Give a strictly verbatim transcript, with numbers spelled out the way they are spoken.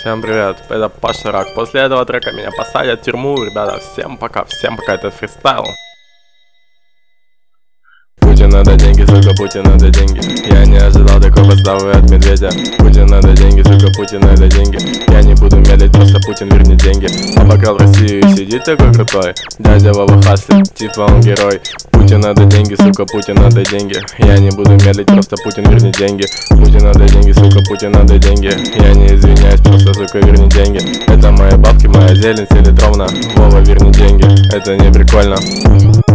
Всем привет, это Паша Рак. После этого трека меня посадят в тюрьму. Ребята, всем пока, всем пока, это фристайл. Путин надо деньги, сука, Путин надо деньги. Я не ожидал такой подставы от медведя. Путин надо деньги, сука, Путин надо деньги. Я не буду медлить, просто Путин верни деньги. Обокрал Россию и сидит такой крутой. Дядя Вова хаслит, типа он герой. Путин надо деньги, сука, Путин надо деньги. Я не буду медлить, просто Путин верни деньги. Путин надо деньги, сука, Путин надо деньги. Я не извиняюсь, просто, сука, верни деньги. Это мои бабки, моя зелень селит ровно. Вова, верни деньги, это не прикольно.